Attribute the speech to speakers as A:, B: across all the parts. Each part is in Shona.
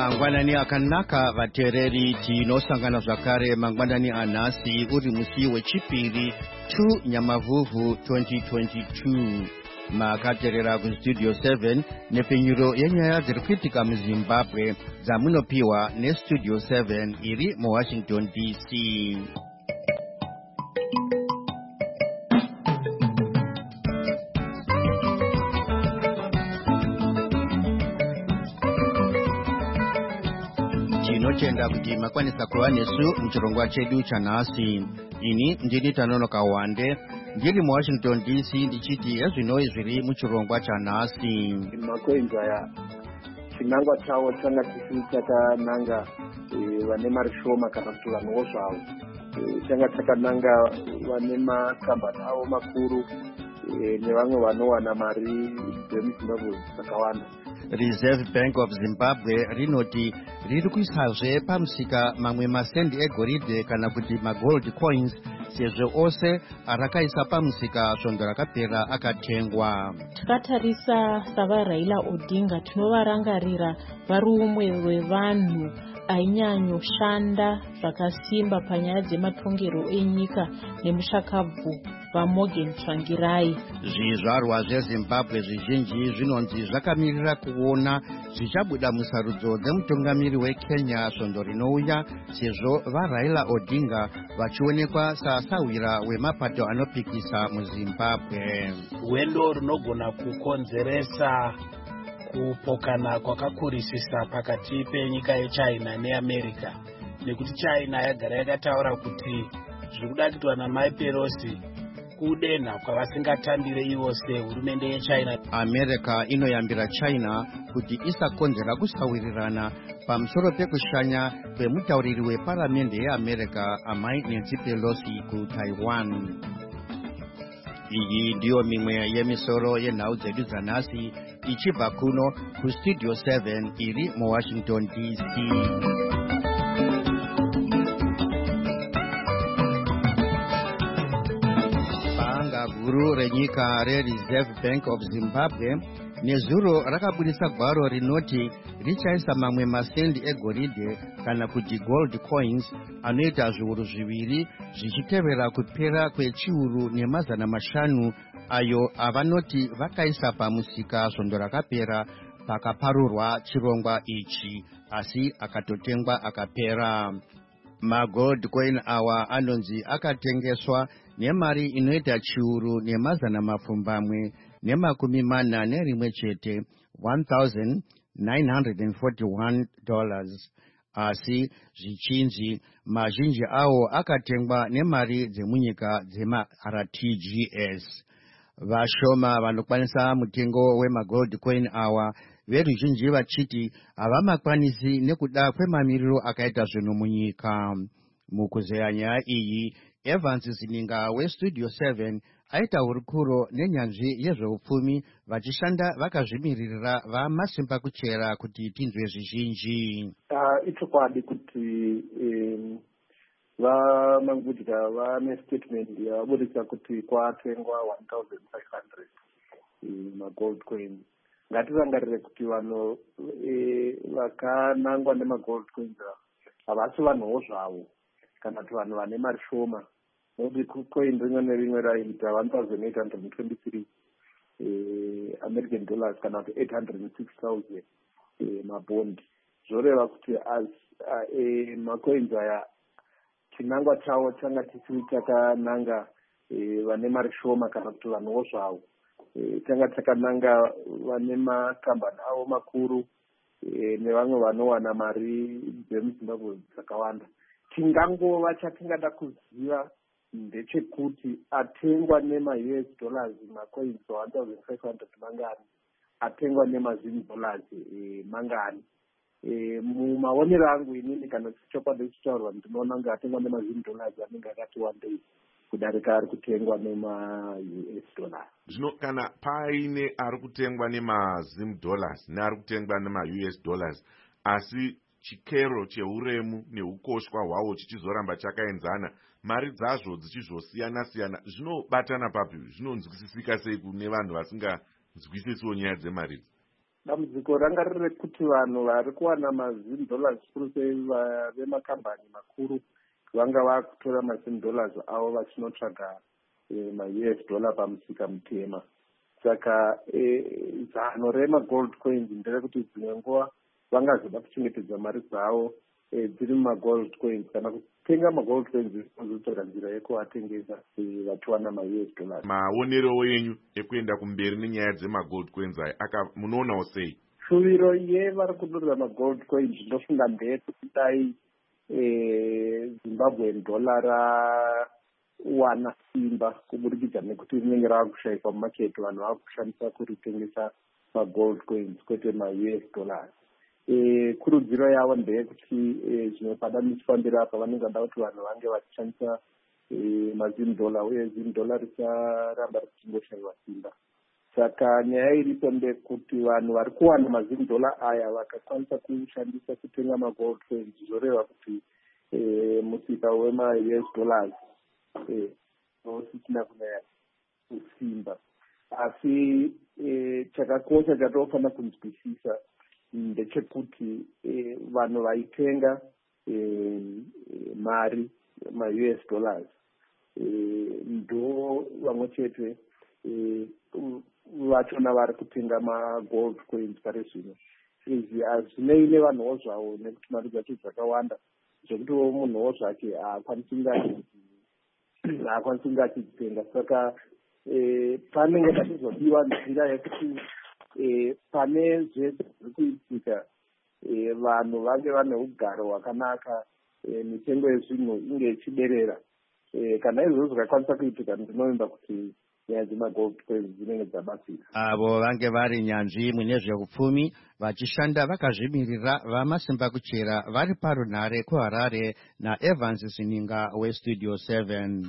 A: Mangwanani akanaka vateereri tinosangana zvakare mangwanani anhasi uri musi wechipiri 2 Nyamavhuvhu 2022. Makateerera kustudio 7 nepfenyuro yenyaya dziri kuitika muZimbabwe dzamunopiwa nestudio 7 iri muWashington DC. Tinotenda kuti makwanisa kuva nesu muchirongwa chedu chanhasi. Ini ndini Tanonoka Wande ndiri muWashington DC ndichiti ezvinoi zviri muchirongwa chanhasi.
B: Makwenza ya chinangwa chawo changa chisiri chakananga vane mari shoma kana kuti vanhuwo zvavo. Changa chakananga vane makambani avo makuru nevamwe vanowana mari dzemuZimbabwe dzakawanda.
A: Reserve Bank of Zimbabwe rinoti riri kuisazve pamusika mamwe masendi egoridhe kana kuti magold coins sezvo ose arakaisa pamusika svondo rakapera akatengwa.
C: Takatarisa savaRaila Odinga tinovarangarira vari umwe wevanhu ainyanyoshanda zvakasimba panyaya dzematongero enyika nemushakabvu vaMorgan Tsvangirai.
A: Zvizvarwa zveZimbabwe zvizhinji zvinonzi zvakamirira kuona zvichabuda musarudzo dzemutungamiri weKenya svondo rinouya sezvo vaRaila Odinga vachionekwa sasahwira wemapato anopikisa muZimbabwe.
D: Rwendo runogona kukonzeresa kupokana kwakakurisisa pakati penyika yeChina neAmerica, nekuti China yagara yakataura kuti zvirikuda kuitwa naMai Pelosi kudenha kwavasingatambire ivose hurumende yeChina.
A: America inoyambira China kuti isakonzera kusawirirana pamusoro pekushanya kwemutauriri weparamende yeAmerica Amai Nancy Pelosi kuTaiwan. Iyi ndiyo mimwe yemisoro yenhau dzedu dzanhasi ichibva kuno kustudio 7 iri muWashington DC. Banga guru renyika reReserve Bank of Zimbabwe nezuro rakabudisa gwaro rinoti richaisa mamwe masendi egoridhe kana kuti gold coins anoita zviuru zviviri zvichitevera kupera kwechiuru nemazana mashanu ayo avanoti vakaisa pamusika svondo rakapera pakaparurwa chirongwa ichi, asi akatotengwa akapera. Magold coin awa anonzi akatengeswa nemari inoita chiuru nemazana mapfumbamwe nemakumi mana nerimwe chete, $1,941, asi zvichinji mazhinji awo akatengwa nemari dzemunyika dzemaRTGS. Vashoma vanokwanisa mutengo wemagold coin awa veruzhinji vachiti havamakwanisi nekuda kwemamiriro akaita zvinhu munyika. Mukuzeya nyaya iyi, Evans Zininga westudio 7 aita hurukuro nenyanzvi yezveupfumi vachishanda vakazvimiririra vamasimba kuchera kuti tinzwe zvizhinji.
B: Ichokwadi kuti vamangudya vane statement yavabudisa kuti kwatengwa 1,500 magold coin. Ngatirangarire kuti vanhu vakanangwa nemagold coins havasi vanhuwo zvavo kana kuti vanhu vane mari shoma. Nokuti coin rimwe nerimwe raita 1,823 American dollars kana kuti 806,000 mabondi. Zvoreva kuti macoins aya chinangwa chawo changa chisiri chakananga vane mari shoma kana kuti vanhuwo zvavo. Changa chakananga vane makambani avo makuru nevamwe vanowana mari dzemuZimbabwe dzakawanda. Chingangova chatingada kuziva ndechekuti atengwa nema-US dollars macoins 1,500 mangani, atengwa nemaZim dollars mangani. Mumaonero angu inini kana chokwadi chichitaurwa ndinoona kunge atengwa nemaZim dollars anenge akati wandei kudarika ari kutengwa nema-US dollars.
E: Zvino kana paine ari kutengwa nemaZim dollars neari kutengwa nema-US dollars, asi chikero cheuremu neukoshwa hwawo chichizoramba chakaenzana, mari dzazvo dzichizosiyana-siyana, zvinobatana papi? Zvinonzwisisika sei kune vanhu vasinganzwisisiwo nyaya dzemari?
B: dambudziko ranga riri rekuti vanhu vari kuwana $10 kuru sei vemakambani makuru vanga vakutora $10 avo vachinotsvaga ma-US dollar pamusika mutema. Saka zano remagold coins nderekuti dzimwe nguva vangazoda kuchengetedza mari dzavo dziri mumagold coins kana kutenga magold coins ozotora nzira yekuatengesa vachiwana ma-US dollars.
E: Maonerewo yenyu ekuenda kumberi nenyaya dzemagold coins aya munoonawo sei?
B: Shuviro yevari kudurira magold coins ndofunga ndeyekuti dai Zimbabwean dollar rawana simba kuburikidza nekuti rinenge rava kushayikwa mumaketi, vanhu vava kushandisa kuritengesa magold coins kwete ma-US dollars. Kurudziro yavo ndeyekuti zvimwe pada michifambira apa vanenge vada kuti vanhu vange vachishandisa $10 uye $10 risaramba richingoshayiwa simba. Saka nyaya iripo ndekuti vanhu vari kuwana $10 aya vakakwanisa kushandisa kutenga magold coins zvoreva kuti musika wema-US dollars usisina kunyanya kusimba. Asi chakakosha chatinofanira kunzwisisa ndechekuti vanhu vaitenga mari ma-US dollars ndo vamwe chete vachona vari kutenga magold coins pari zvino. Izvi hazvinei nevanhuwo zvavo nekuti mari dzacho dzakawanda zvekutiwo munhuwo zvake haakwanisi kunge achidzitenga. Saka panenge pachizodiwa nzira yekuti pane zvese zviri kuitika vanhu vange vane ugaro hwakanaka, mitengo yezvinhu inge ichiderera. Kana izvozvo zvikakwanisa kuitika ndinovimba kuti nyaya dzemagold coins dzinenge dzabatsira.
A: Avo vange vari nyanzvi mune zveupfumi vachishanda vakazvimirira vamasimba kuchera vari parunhare kuHarare naEvans Sininga weStudio 7.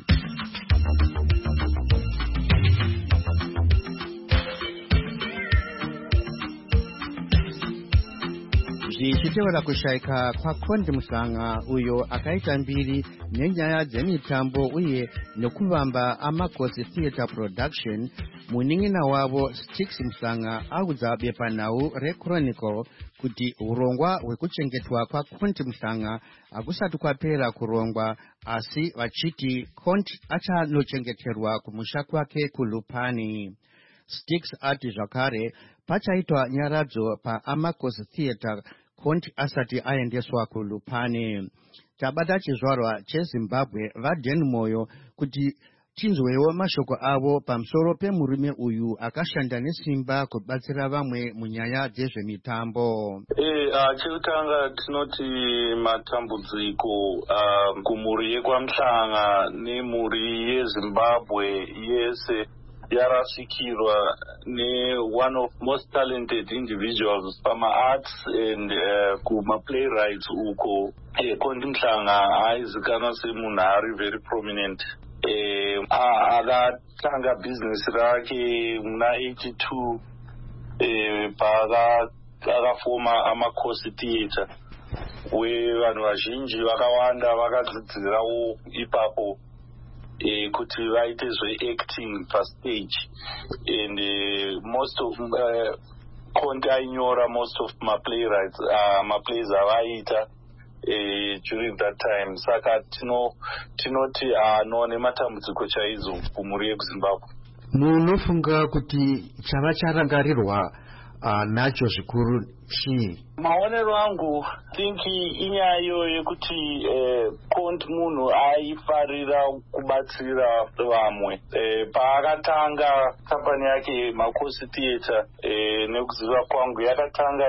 A: Zvichiteura kushayika kwaKondi Musanga uyo akaita mbiri nenyaya dzemitambo uye nekuvamba amakosi theatre production, munin'ina wavo Sticks Musanga audza bepanhau reChronicle kuti urongwa hwekuchengetwa kwaKondi Musanga hakusati kwapera kurongwa, asi vachiti Kondi achanochengeterwa kumusha kwake kuLupani. Sticks ati zvakare pachaitwa nyaradzo paAmakosi Theatre Kondi asati aendeswa kuLupani. Tabata chizvarwa cheZimbabwe vaDen Moyo kuti tinzwewo mashoko avo pamusoro pemurume uyu akashanda nesimba kubatsira vamwe munyaya dzezvemitambo.
F: Chekutanga tinoti matambudziko kumhuri yekwaMuhlanga nemhuri yeZimbabwe yese yarasikirwa one of most talented individuals pama-arts and kuma-playwrights uko. Kondi Musanga aizikanwa semunhu ari very prominent. Akatanga business rake muna 82 paakafoma amakosi theatre wevanhu vazhinji vakawanda vakadzidzirawo ipapo kuti vaite zveacting pastage, and most of Kondi ainyora most of maplaywrights maplays avaita during that time. Saka tinoti no nematambudziko chaizo kumhuri yekuZimbabwe.
A: Munofunga kuti chava charangarirwa nacho zvikuru chii?
F: Maonero angu thinki inyayo yekuti Kondi munhu aifarira kubatsira vamwe. Paakatanga kambani yake Makosi Theatre nekuziva kwangu yakatanga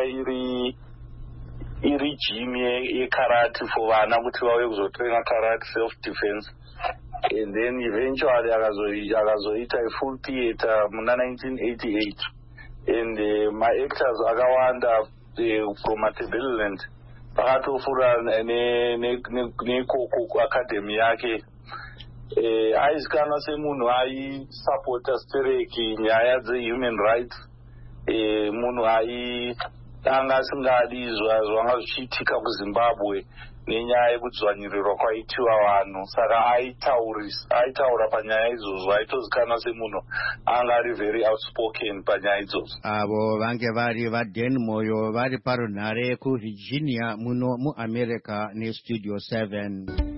F: iri gym yekarate for vana kuti vauye kuzotraina karate self defense, and then eventually akazoita full theatre muna 1988, and ma-actors akawanda from Matabeleland vakatofura nekoko academy yake. Aizikanwa semunhu aisupporta stereki nyaya dzehuman rights, munhu anga asingadi zvanga zvichiitika kuZimbabwe nenyaya yekudzvanyirirwa kwaitiwa vanhu. Saka aitaura panyaya idzodzo, aitozikanwa semunhu anga ari very outspoken panyaya idzodzo.
A: Avo vange vari vaDan Moyo vari parunhare kuVirginia muno muAmerica neStudio 7.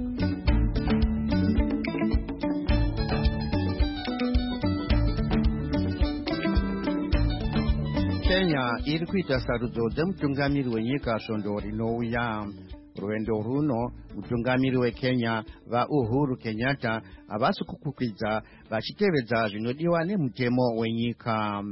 A: Kenya iri kuita sarudzo dzemutungamiri wenyika svondo rinouya. Rwendo runo mutungamiri weKenya vaUhuru Kenyatta havasi kukwikwiza vachitevedza zvinodiwa nemutemo wenyika.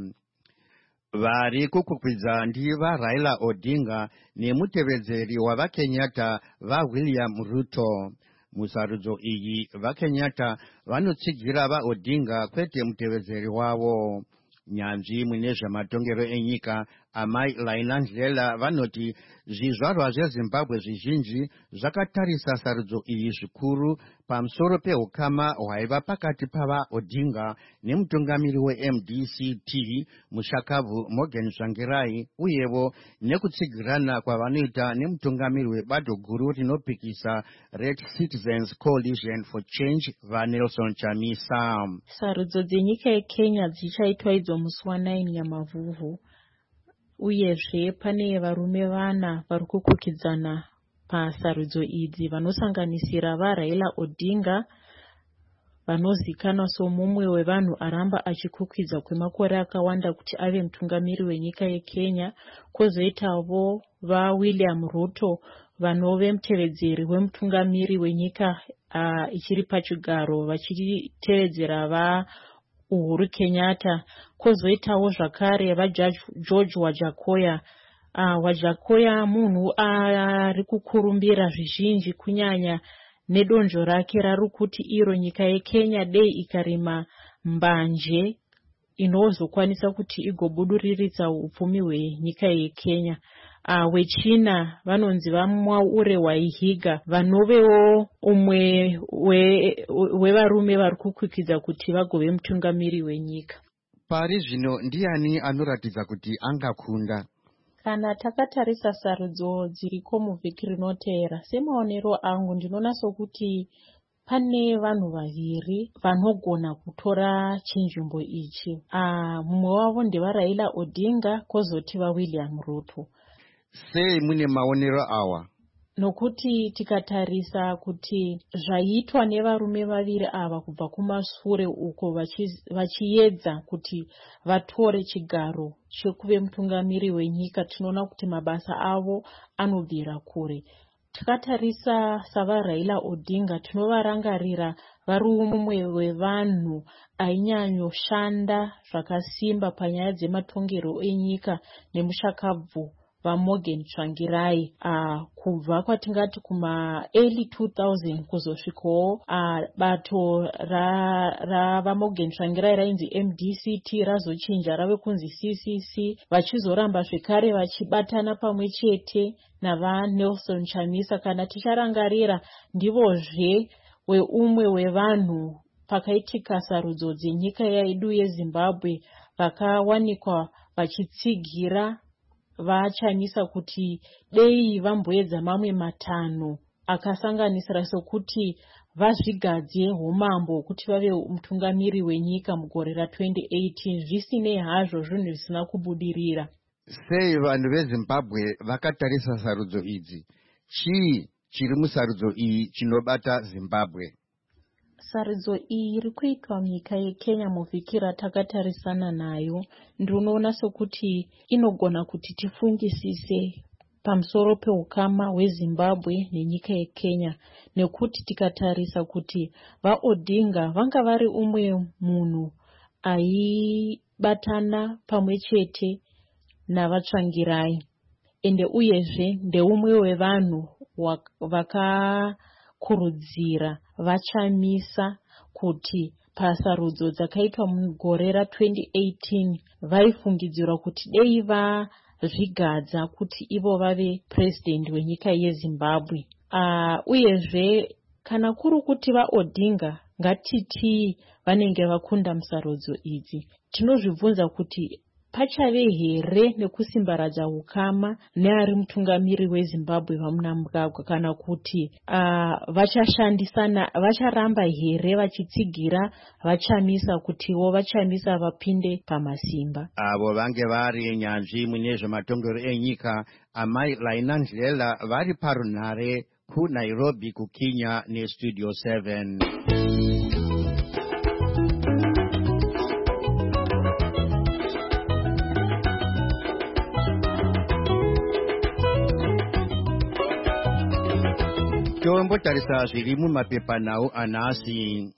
A: Vari kukwikwiza ndiva Raila Odinga nemutevedzeri wavaKenyatta vaWilliam Ruto. Musarudzo iyi vaKenyatta vanotsigira vaOdinga kwete mutevedzeri wavo. Nyanzvi mune zvematongero enyika Amai Laina Ndlela vanoti zvizvarwa zveZimbabwe zvizhinji zvakatarisa sarudzo iyi zvikuru pamusoro peukama hwaiva pakati pavaOdinga nemutungamiri weMDCT mushakabvu Morgan Tsvangirai, uyevo nekutsigirana kwavanoita nemutungamiri webato guru rinopikisa Red Citizens Coalition for Change vaNelson Chamisa.
C: Sarudzo dzenyika yeKenya dzichaitwa idzo musi wa9 Nyamavhuvhu. Uyezve pane varume vana vari kukwikwidzana pasarudzo idzi vanosanganisira vaRaila Odinga, vanozikanwa somumwe wevanhu aramba achikwikwidzwa kwemakore akawanda kuti ave mutungamiri wenyika yeKenya. Kwozoitavo vaWilliam Ruto vanove mutevedzeri wemutungamiri wenyika ichiri pachigaro vachitevedzera vaUhuru Kenyatta. Kwozoitawo zvakare vaGeorge Wajakoya. Wajakoya munhu ari kukurumbira zvizhinji kunyanya nedonzvo rake rari kuti iro nyika yeKenya dei ikarima mbanje inozokwanisa kuti igobuduriridza upfumi hwenyika yeKenya. Wechina vanonzi vaMwaure Waihiga vanovewo umwe wevarume vari kukwikwidzwa kuti vagove mutungamiri wenyika.
A: Pari zvino ndiani anoratidza kuti angakunda?
C: Kana takatarisa sarudzo dziriko muvhiki rinoteera, semaonero angu ndinoona sokuti pane vanhu vaviri vanogona kutora chinzvimbo ichi. Mumwe wavo ndevaRaila Odinga, kwozoti vaWilliam Ruto.
A: Sei mune maonero awa?
C: Nokuti tikatarisa kuti zvaitwa nevarume vaviri ava kubva kumashure uko vachiedza kuti vatore chigaro chekuve mutungamiri wenyika, tinoona kuti mabasa avo anobvira kure. Tikatarisa savaRaila Odinga tinovarangarira vari umwe wevanhu ainyanya zvakasimba panyaya dzematongero enyika nemushakabvu vaMorgan Tsvangirai kubva kwatingati kuma-early 2000 kuzosvikawo bato ravaMorgan Tsvangirai rainzi MDCT razochinja rave kunzi CCC, vachizoramba zvekare vachibatana pamwe chete navaNelson Chamisa. Kana ticharangarira ndivozve weumwe wevanhu pakaitika sarudzo dzenyika yedu yeZimbabwe vakawanikwa vachitsigira vaChamisa kuti dei vamboedza mamwe matanho akasanganisira sokuti vazvigadze umambo hwokuti vave mutungamiri wenyika mugore ra2018. Zvisinei hazvo zvinhu zvisina kubudirira.
A: Sei vanhu veZimbabwe vakatarisa sarudzo idzi? Chii chiri musarudzo iyi chinobata Zimbabwe?
C: Sarudzo iyi iri kuitwa munyika yeKenya muvhiki ratakatarisana nayo. Ndinoona sokuti inogona kuti tifungisise pamusoro peukama hweZimbabwe nenyika yeKenya, nekuti tikatarisa kuti vaOdinga vanga vari umwe munhu aibatana pamwe chete navaTsvangirai, ende uyezve ndeumwe wevanhu vakakurudzira vaChamisa kuti pasarudzo dzakaitwa mugore ra2018 vaifungidzirwa kuti dei vazvigadza kuti ivo vave president wenyika yeZimbabwe. Uyezve kana kuri kuti vaOdinga ngatiti vanenge vakunda musarudzo idzi, tinozvibvunza kuti pachave here nekusimbaradza ukama neari mutungamiri weZimbabwe vaMnangagwa, kana kuti vacharamba here vachitsigira vachamisa kutiwo vachamisa vapinde pamasimba?
A: Avo vange vari nyanzvi mune zvematongero enyika amai Lainandlela vari parunhare kuNairobi kuKenya neStudio 7. Tombotarisa zviri mumapepanhau anhasi.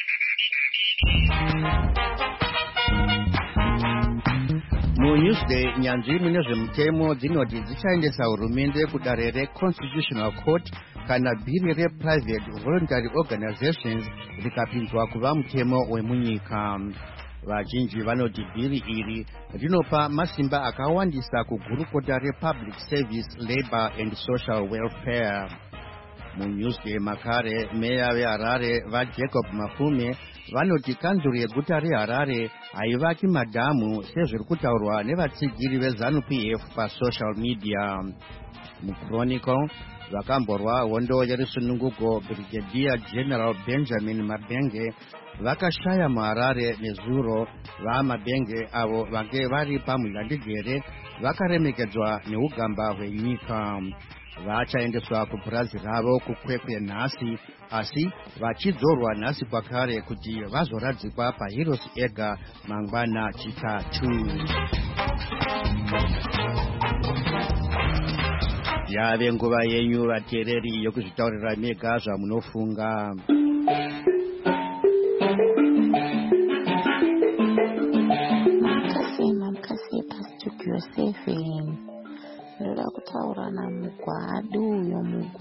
A: muNewsday nyanzvi mune zvemutemo dzinoti dzichaendesa hurumende kudare reConstitutional Court kana bhiri rePrivate Voluntary Organizations rikapinzwa kuva mutemo wemunyika. Vazhinji vanoti bhiri iri rinopa masimba akawandisa kugurukota rePublic Service, Labour and Social Welfare. muNewsday makare meya veHarare vaJacob Mafume vanoti kanzuro yeguta reHarare haivaki madhamu sezviri kutaurwa nevatsigiri veZANU-PF pasocial media. muChronicle vakamborwa hondo yerusununguko Brigadier General Benjamin Mabenge vakashaya muHarare nezuro. vaMabenge avo vange vari pamunhandigere vakaremekedzwa neugamba hwenyika. vachaendeswa kupurazi ravo kukwekwe nhasi, asi vachidzorwa nhasi kwakare kuti vazoradzikwa paHeroes ega mangwana chitatu. yave nguva yenyu vateereri yokuzvitaurira mega zvamunofunga.
G: Makasi paStudio 7 ndoda kutaura namugwadi uyo.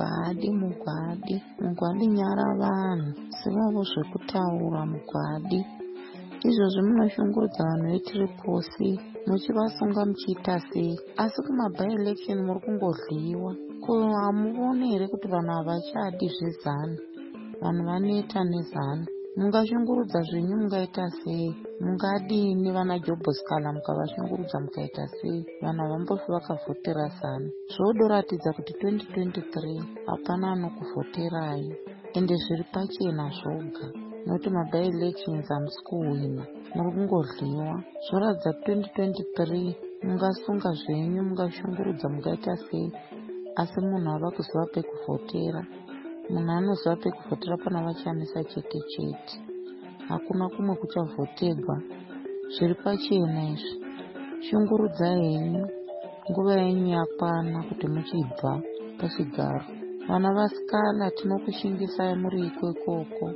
G: Mugwadi nyara vanhu sivavo zvekutaura. Mugwadi izvozvi munoshungurudza vanhu vetiriposi muchivasunga muchiita sei? Asi kumaby-election muri kungodliwa. Hamuoni here kuti vanhu havachadi zvezana? Vanhu vaneta nezana. Mungashungurudza zvenyu mungaita sei? Mungadini vana Jobhoskala mukavashungurudza mukaita sei? Vanhu havambofi vakavhotera zana. Zvodoratidza kuti 2023 hapana anokuvhoterai, ende zviri pachena zvoga, nokuti maby-elections hamusi kuhwina, muri kungodliwa. Zvoratidza 2023 mungasunga zvenyu, mungashungurudza mungaita sei, asi munhu hava kuziva pekuvhotera. Munhu anoziva pekuvhotera pana vachamisa chete chete, hakuna kumwe kuchavhotegwa. Zviri pachena izvi. Shungurudzai henyu, nguva yenyu yakwana kuti muchibva pachigaro. Vana vasikana tinokushingisai muri ikoko.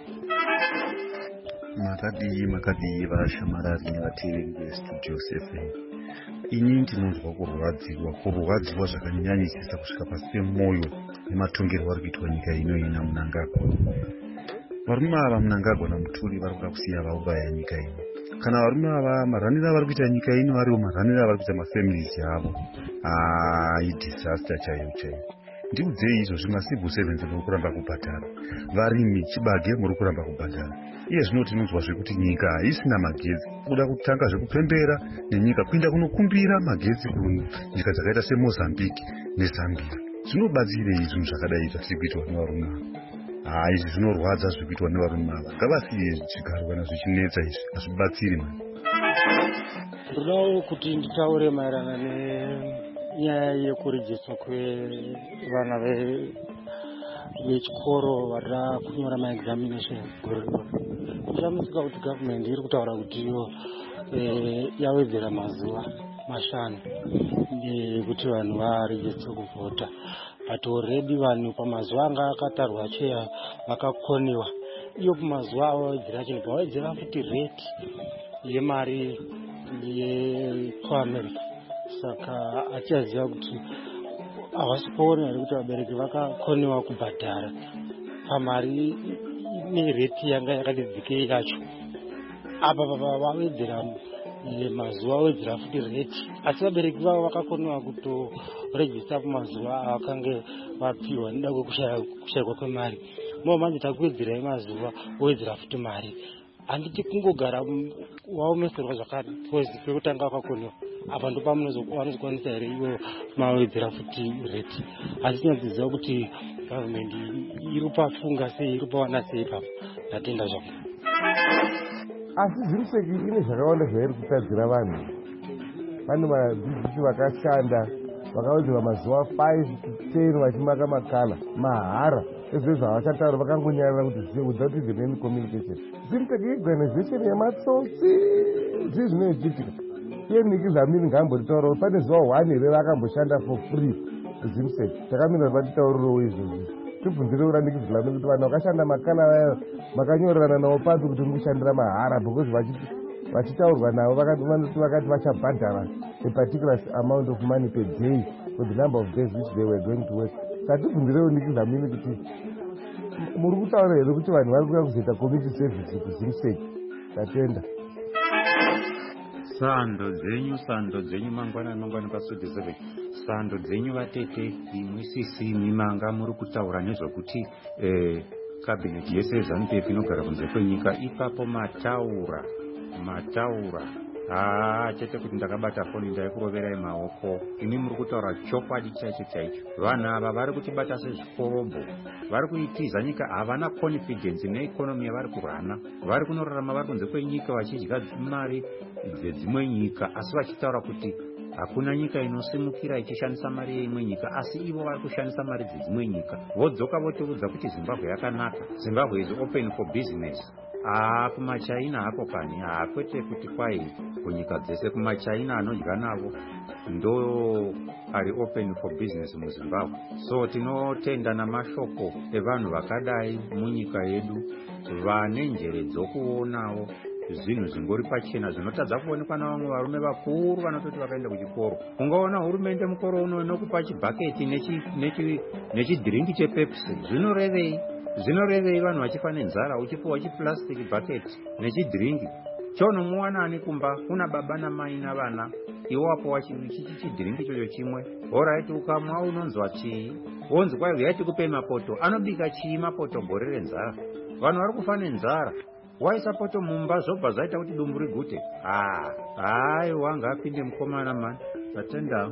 H: Makadii vashamarari nevateereri veStudio 7. Ini ndinonzwa kurwadziwa zvakanyanyisisa kusvika pasi pemwoyo nematongerwo ari kuitwa nyika ino ina Mnangagwa. Varume ava Mnangagwa naMuturi vari kuda kusiya vaubaya nyika ino. Kana varume ava maraniro avari kuita nyika ino ariwo maraniro avari kuita mafamilies avo. Disaster chaiyo. Ndiudzei izvozvi macivil servants muri kuramba kubhadhara, varimi chibage muri kuramba kubhadhara. Iye zvino tinonzwa zvekuti nyika haisina magetsi, kuda kutanga zvekupembera nenyika kuinda kunokumbira magetsi kunyika dzakaita seMozambique neZambia. Zvinobatsirei zvinhu zvakadai zvatiri kuitwa nevarume ava? Izvi zvinorwadza zviri kuitwa nevarume ava. Ngavasiye chigaro kana zvichinetsa izvi, hazvibatsiri mani.
I: Ndodawo kuti nditaure maererano nenyaya yekurejiswa kwevana vechikoro varida kunyora maexamination gore rino. Ndichamisika kuti gavhumende iri kutaura kuti iyo yawedzera mazuva 5 kuti vanhu varejiswe kuvhota. But already vanhu pamazuva anga akatarwa cheya vakakoniwa. Iyo pamazuva awawedzera chinhu pawedzera futi rate yemari yekuAmerica. Saka achaziva kuti havasi kuona here kuti vabereki vakakoniwa kubhadhara pamari nereti yanga yakati dzikei yacho. Apa vawedzera mazuva awedzera futi reti, asi vabereki vavo vakakoniwa kutorejista pamazuva avakange vapiwa nekuda kwekushayikwa kwemari. Manje takuwedzerai mazuva owedzera futi mari. handiti kungogara waomeserwa zvakare pekutanga wakakoniwa apa ndo pavanozokwanisa here ivo mawedzera futi reti. Asi tinodziziva kuti gavhumendi iri pafunga sei, iri pawana sei ipapo. Ndatenda zvangu.
J: Asi Zimuseki ine zvakawanda zvairi kutadzira vanhu. Pane vadzidzisi vakashanda vakawedzerwa mazuva 5 to 10 vachimaka makala mahara ezvezvo havachataura vakangonyarira kuti without even any communication. Zimuseki organization yematsotsi zvii zvinoitika. Iye Nikki Dlamini ngaambotitaurawo pane zuva 1 here vakamboshanda for free Zimuseki. Takamira kuti vatitaurirewo izvozvi. Tibvunzire ura Nikki Dlamini kuti vanhu vakashanda makala vayo makanyorerana navo papi kuti mukushandira mahara because vachitaurwa navo vakati vachabhadhara a particular amount of money per day for the number of days which they were going to work. Katibvunzirewo Nikki Dlamini kuti muri kutaura here kuti vanhu vari kuda kuzoita community service kuZimuseki. Tatenda.
H: Sando dzenyu mangwana pasudi 7. Sando dzenyu vatete imwe sisi mimanga muri kutaura nezvokuti kabineti yese yeZANU-PF inogara kunze kwenyika. Ipapo mataura chete kuti ndakabata foni ndaikuroverai maoko. Ini muri kutaura chokwadi chaicho. Vanhu ava vari kutibata sezvikorobo, vari kuitiza nyika, havana confidence neekonomi yavari kurana. Vari kunorarama vari kunze kwenyika vachidya mari dzedzimwe nyika, asi vachitaura kuti hakuna nyika inosimukira ichishandisa mari yeimwe nyika, asi ivo vari kushandisa mari dzedzimwe nyika. Vodzoka votiudza kuti Zimbabwe yakanaka, Zimbabwe is open for business. Kumachaina hako kani, kwete kuti kwai kunyika dzese, kumachaina anodya navo ndo ari open for business muZimbabwe. So tinotenda namashoko evanhu vakadai munyika yedu vane njere dzokuonawo zvinhu zvingori pachena zvinotadza kuonekwa navamwe varume vakuru vanototi vakaenda kuchikoro. Ungaona hurumende mukoro uno inokupa chibhaketi nechidhiringi chepepsi. Zvinorevei vanhu vachifa nenzara uchipiwa chiplastic bucket nechidhiringi? Chonomuwanani kumba kuna baba namai navana, iwapo wachidhiringi chocho chimwe. Alright, ukamwa unonzwa chii? Wonzi kwai uyai tikupe mapoto. Anobika chii mapoto gore renzara? Vanhu vari kufa nenzara. Waisa poto mumba zvobva zvaita kuti dumbu rigute. Wanga apinde mukomana mani. Tatenda.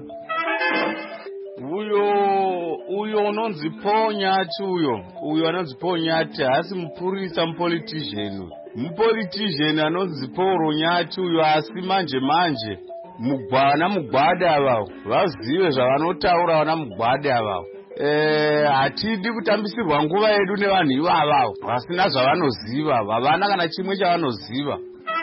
K: Uyo unonzi Ponyati uyo anonzi Ponyati haasi mupurisa mupolitician anonzi Paul Nyati uyo, asi manje vana mugwade avavo vazive zvavanotaura vana mugwade avavo. Hatidi kutambisirwa nguva yedu nevanhu ivavo vasina zvavanoziva, havana kana chimwe chavanoziva.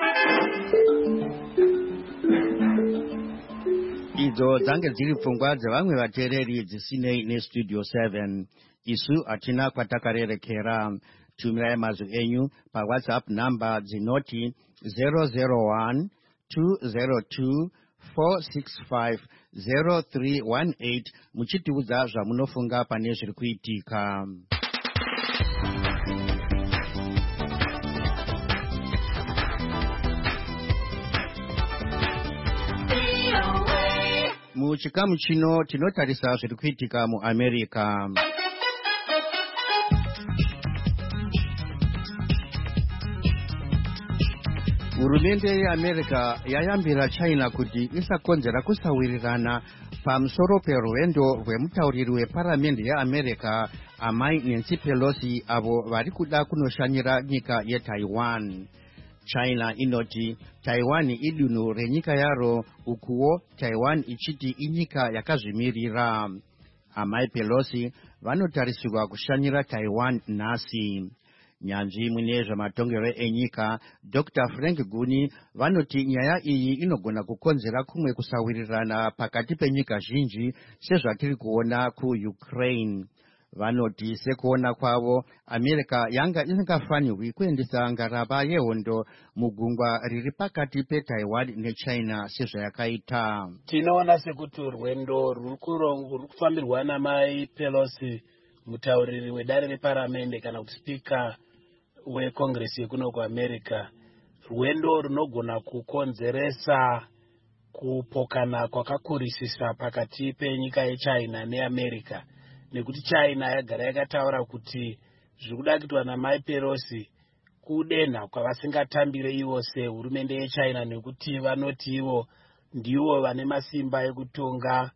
A: Idzo dzange dziri pfungwa dzevamwe vateereri dzisinei nestudio 7. Isu hatina kwatakarerekera. Tumirai mazwi enyu paWhatsApp namba dzinoti 001 202 465 0318 muchitiudza zvamunofunga pane zviri kuitika. Muchikamu chino tinotarisa zviri kuitika muAmerica. Hurumende yeAmerica yayambira China kuti isakonzera kusawirirana pamusoro perwendo rwemutauriri weparamende yeAmerica amai Nancy Pelosi avo vari kuda kunoshanyira nyika yeTaiwan. China inoti Taiwan idunhu renyika yaro, ukuwo Taiwan ichiti inyika yakazvimirira. Amai Pelosi vanotarisirwa kushanyira Taiwan nhasi. Nyanzvi mune zvamatongero enyika Dr. Frank Guni vanoti nyaya iyi inogona kukonzera kumwe kusawirirana pakati penyika zhinji sezvatiri kuona kuUkraine. Vanoti sekuona kwavo America yanga isingafanirwi kuendesa ngarava yehondo mugungwa riri pakati peTaiwan neChina sezvayakaita.
D: Tinoona sekuti rwendo ruri kufambirwa namai Pelosi, mutauriri wedare reparamende kana kuti spika wekongresi yekuno kuAmerica, rwendo runogona kukonzeresa kupokana kwakakurisisa pakati penyika yeChina neAmerica, nekuti China yagara yakataura kuti zviri kuda kuitwa namai Pelosi kudenha kwavasingatambire ivo sehurumende yechina, nekuti vanoti ivo ndivo vane masimba ekutonga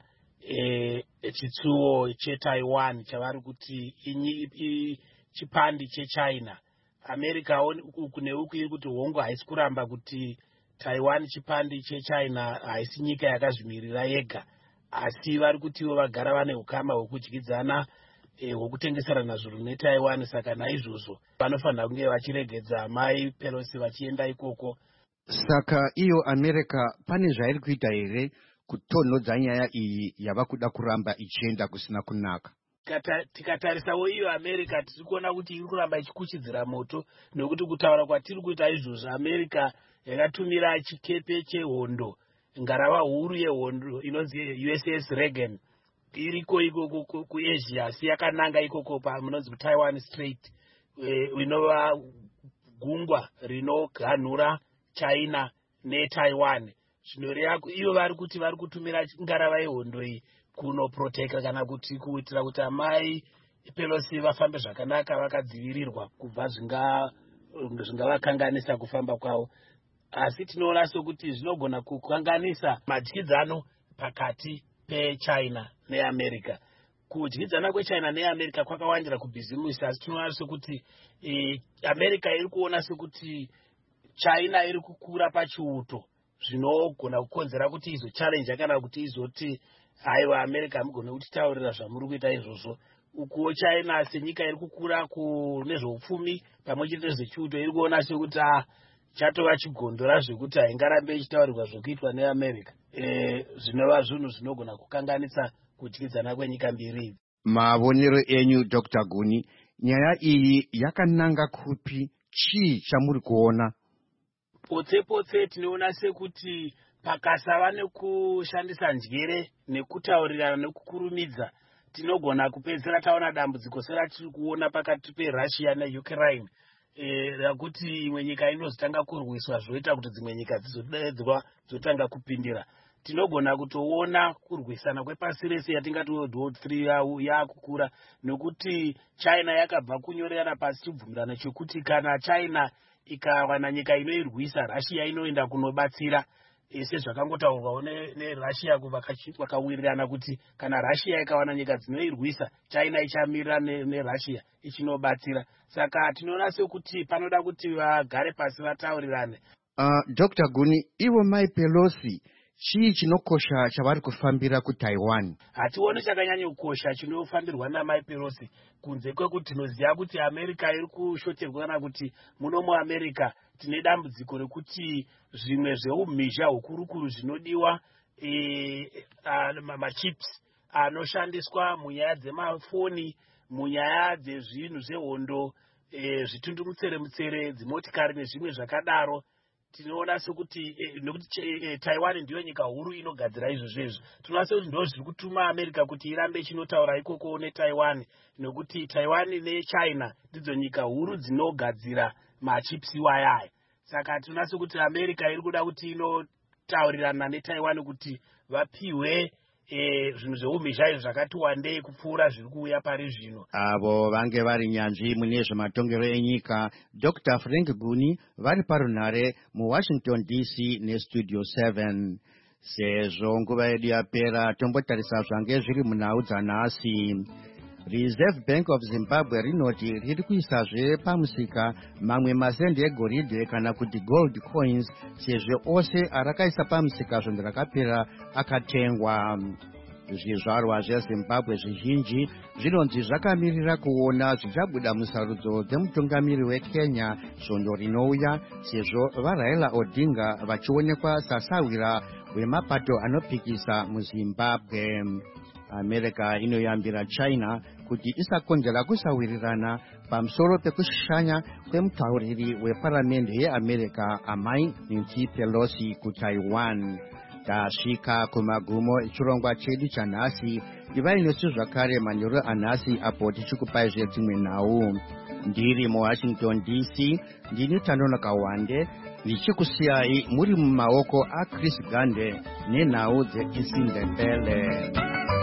D: chitsuwo chetaiwan chavari kuti chipandi chechina. America uku neuku iri kuti hongu haisi kuramba kuti Taiwan chipandi chechina, haisi nyika yakazvimirira yega, asi vari kuti ivo vagara vane ukama hwekudyidzana hwekutengeserana zvinhu neTaiwan. Saka naizvozvo vanofanira kunge vachiregedza mai Pelosi vachienda ikoko.
A: Saka iyo America pane zvairi kuita here kutonhodza nyaya iyi yava kuda kuramba ichienda kusina kunaka?
D: Tikatarisawo iyo America tiri kuona kuti iri kuramba ichikuchidzira moto, nekuti kutaura kwatiri kuita izvozvo America yakatumira chikepe chehondo, ngarava huru yehondo inonzi USS Reagan iriko ikoko kuAsia, asi yakananga ikoko pamunonzi kuTaiwan Strait, inova gungwa rinoganhura China neTaiwan. Zvinoreva iyo vari kuti vari kutumira ngarava yehondo iyi kunoproteka kana kuti kuitira kuti amai Pelosi vafambe zvakanaka vakadzivirirwa kubva zvingavakanganisa kufamba kwavo. Asi tinoona sokuti zvinogona kukanganisa madyidzano pakati peChina neAmerica. Kudyidzana kweChina neAmerica kwakawandira kubhizimusi, asi tinoona sokuti America iri kuona sokuti China iri kukura pachiuto, zvinogona kukonzera kuti izo challenge kana kuti izoti haiwa America mugone kutitaurira zvamuri kuita izvozvo. Ukuwo China senyika iri kukura nezveupfumi pamwe chete nezvechiuto iri kuona sekuti chatova chigondora zvekuti haingarambe ichitaurirwa zvekuitwa neAmerica. Zvinova zvinhu zvinogona kukanganisa kudyidzana kwenyika mbiri.
A: Mavonero enyu Dr. Guni, nyaya iyi yakananga kupi? Chii chamuri kuona?
D: Potse tinoona sekuti pakasava nekushandisa njere nekutaurirana nekukurumidza, tinogona kupedzera taona dambudziko seratiri kuona pakati peRussia neUkraine, rakuti imwe nyika inozotanga kurwiswa zvoita kuti dzimwe nyika dzizodedzwa dzotanga kupindira. Tinogona kutoona kurwisana kwepasi rese yatingati World War 3 yakukura, nekuti China yakabva kunyorerana pasi chibvumirano chekuti kana China ikawana nyika inoirwisa, Russia inoenda kunobatsira. Sezvakangotaurwawo neRussia vakawirirana kuti kana Russia ikawana nyika dzinoirwisa, China ichamirira neRussia ichinobatsira. Saka tinoona sekuti panoda kuti vagare pasi vataurirane.
A: Dr. Guni, ivo mai Pelosi, chii chinokosha chavari kufambira kuTaiwan?
D: Hationi chakanyanya kukosha chinofambirwa namai Pelosi, kunze kwekuti tinoziva kuti America iri kushoterwa kana kuti muno muAmerica tine dambudziko rekuti zvimwe zveumhizha hukuru zvinodiwa machips anoshandiswa munyaya dzemafoni, munyaya dzezvinhu zvehondo, zvitundumutsere, dzimotikari nezvimwe zvakadaro. Tinoona sekuti nekuti Taiwan ndiyo nyika huru inogadzira izvozvo. Tinoona sekuti ndizvo zviri kutuma America kuti irambe ichinotaura ikoko neTaiwan, nekuti Taiwan neChina ndidzo nyika huru dzinogadzira machips iwaya. Saka tinoona sekuti America iri kuda kuti inotaurirana neTaiwan kuti vapiwe zvinhu zveumhizha izvo zvakati wandei kupfuura zviri kuuya pari zvino.
A: Avo vange vari nyanzvi mune zvematongero enyika, Dr. Frank Guni vari parunhare muWashington DC neStudio 7. Sezvo nguva yedu yapera, tombotarisa zvange zviri munhau dzanhasi. Reserve Bank of Zimbabwe rinoti riri kuisazve pamusika mamwe masendi egoridhe kana kuti gold coins, sezvo ose arakaisa pamusika zvondo rakapera akatengwa. Zvizvarwa zveZimbabwe zvizhinji zvinonzi zvakamirira kuona zvichabuda musarudzo dzemutungamiri weKenya zvondo rinouya, sezvo vaRaila Odinga vachionekwa sasawira wemapato anopikisa muZimbabwe. America inoyambira China kuti isakonzera kusawirirana pamusoro pekushanya kwemutauriri weparamende yeAmerica amai Nancy Pelosi kuTaiwan. Tasvika kumagumo echirongwa chedu chanhasi. Ivai nesu zvakare manheru anhasi apo tichikupai dzimwe nhau. Ndiri muWashington DC, ndini Tanono Kawande, ndichikusiyai muri mumaoko aChris Gande nenhau dzeIsindebele.